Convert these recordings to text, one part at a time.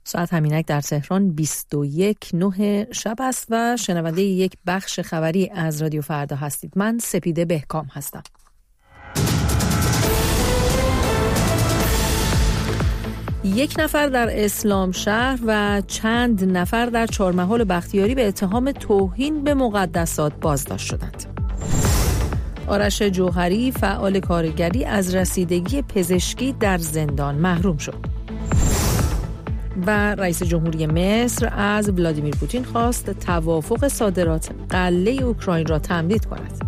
ساعت همینک در تهران 21:09 شب است و شنونده یک بخش خبری از رادیو فردا هستید. من سپیده بهکام هستم. یک نفر در اسلام شهر و چند نفر در چهارمحال بختیاری به اتهام توهین به مقدسات بازداشت شدند. آرش جوهری فعال کارگری از رسیدگی پزشکی در زندان محروم شد. و رئیس جمهوری مصر از ولادیمیر پوتین خواست توافق صادرات غله اوکراین را تمدید کند.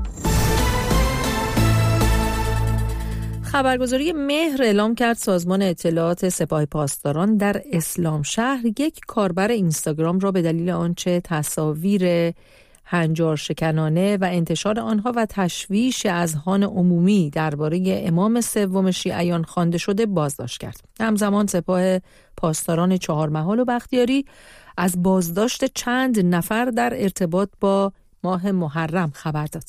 خبرگزاری مهر اعلام کرد سازمان اطلاعات سپاه پاسداران در اسلام شهر یک کاربر اینستاگرام را به دلیل آنچه تصاویر هنجار شکنانه و انتشار آنها و تشویش اذهان عمومی درباره امام سوم شیعیان خوانده شده بازداشت کرد. همزمان سپاه پاسداران چهارمحال و بختیاری از بازداشت چند نفر در ارتباط با ماه محرم خبر داد.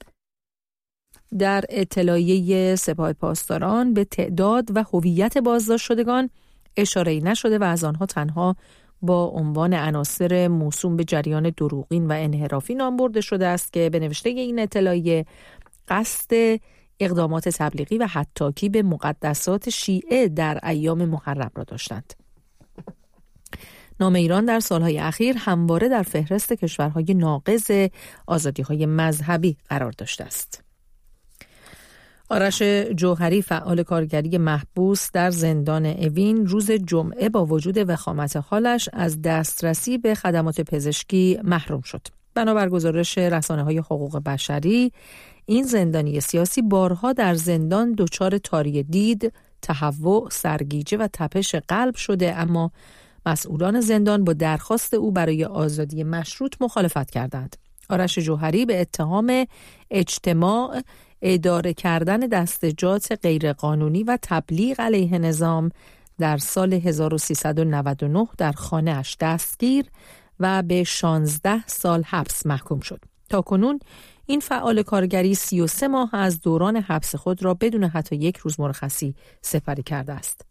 در اطلاعیه سپاه پاسداران به تعداد و هویت بازداشت شدگان اشاره‌ای نشده و از آنها تنها با عنوان عناصر موسوم به جریان دروغین و انحرافی نام برده شده است که به نوشته این اطلاعیه قصد اقدامات تبلیغی و حطاکی به مقدسات شیعه در ایام محرم را داشتند. نام ایران در سالهای اخیر همواره در فهرست کشورهای ناقض آزادی‌های مذهبی قرار داشته است. آرش جوهری فعال کارگری محبوس در زندان اوین روز جمعه با وجود وخامت حالش از دسترسی به خدمات پزشکی محروم شد. بنابر گزارش رسانه‌های حقوق بشری، این زندانی سیاسی بارها در زندان دچار تاری دید، تهوع، سرگیجه و تپش قلب شده، اما مسئولان زندان با درخواست او برای آزادی مشروط مخالفت کردند. آرش جوهری به اتهام اجتماع، اداره کردن دستجات غیرقانونی و تبلیغ علیه نظام در سال 1399 در خانه‌اش دستگیر و به 16 سال حبس محکوم شد. تاکنون این فعال کارگری 33 ماه از دوران حبس خود را بدون حتی یک روز مرخصی سپری کرده است.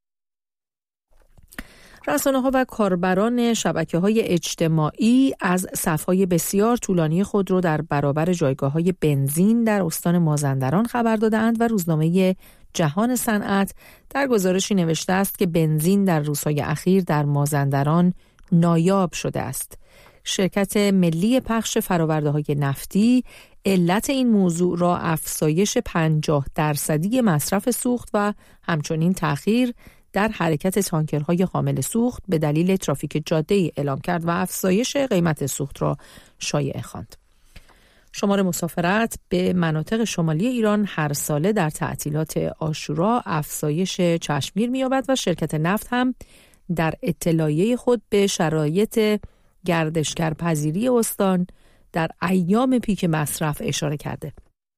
رسانه‌ها و کاربران شبکه‌های اجتماعی از صف‌های بسیار طولانی خود را در برابر جایگاه‌های بنزین در استان مازندران خبر داده‌اند و روزنامه جهان صنعت در گزارشی نوشته است که بنزین در روزهای اخیر در مازندران نایاب شده است. شرکت ملی پخش فرآورده‌های نفتی علت این موضوع را افزایش 50% مصرف سوخت و همچنین تأخیر در حرکت تانکرهای حامل سوخت به دلیل ترافیک جاده‌ای اعلام کرد و افزایش قیمت سوخت را شایعه خواند. شمار مسافرت به مناطق شمالی ایران هر ساله در تعطیلات عاشورا افزایش چشمگیر می‌یابد و شرکت نفت هم در اطلاعیه خود به شرایط گردشگرپذیری استان در ایام پیک مصرف اشاره کرده.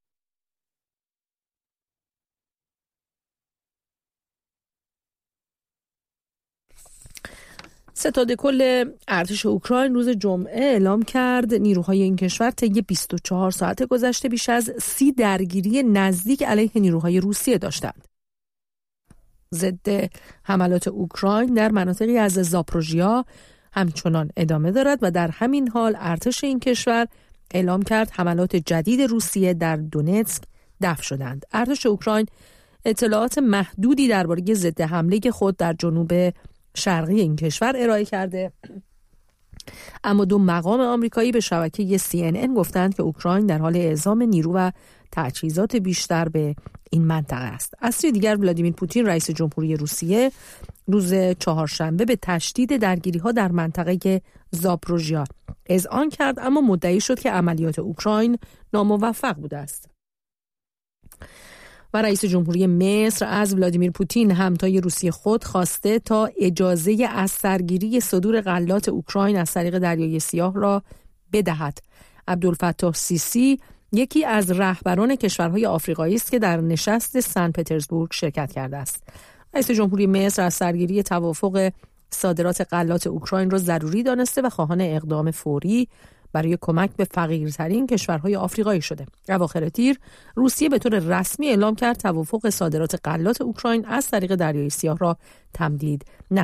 ستاد کل ارتش اوکراین روز جمعه اعلام کرد نیروهای این کشور طی 24 ساعت گذشته بیش از 30 درگیری نزدیک علیه نیروهای روسیه داشتند. ضد حملات اوکراین در مناطقی از زاپروژیا همچنان ادامه دارد و در همین حال ارتش این کشور اعلام کرد حملات جدید روسیه در دونتسک دفع شدند. ارتش اوکراین اطلاعات محدودی درباره ضد حمله خود در جنوب شرقی این کشور ارائه کرده، اما 2 مقام آمریکایی به شبکه CNN گفتند که اوکراین در حال اعزام نیرو و تجهیزات بیشتر به این منطقه است. از سوی دیگر ولادیمیر پوتین رئیس جمهوری روسیه روز چهارشنبه به تشدید درگیری‌ها در منطقه زاپروژیا اذعان کرد، اما مدعی شد که عملیات اوکراین ناموفق بوده است. و رئیس جمهوری مصر از ولادیمیر پوتین همتای روسیه خود خواسته تا اجازه از سرگیری صدور غلات اوکراین از طریق دریای سیاه را بدهد. عبدالفتاح سیسی یکی از رهبران کشورهای آفریقایی است که در نشست سن پترزبورگ شرکت کرده است. رئیس جمهوری مصر از سرگیری توافق صادرات غلات اوکراین را ضروری دانسته و خواهان اقدام فوری برای کمک به فقیرترین کشورهای آفریقایی شده. اواخر تیر روسیه به طور رسمی اعلام کرد توافق صادرات غلات اوکراین از طریق دریای سیاه را تمدید